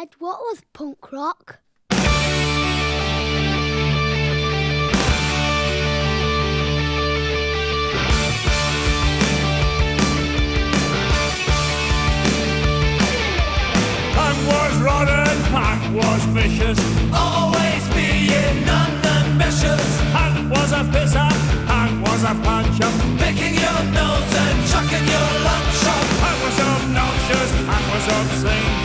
Dad, what was punk rock? Punk was rotten, punk was vicious, always being unambitious. punk was a pisser, punk was a puncher, Picking your nose and chucking your lunch off. punk was obnoxious, punk was obscene.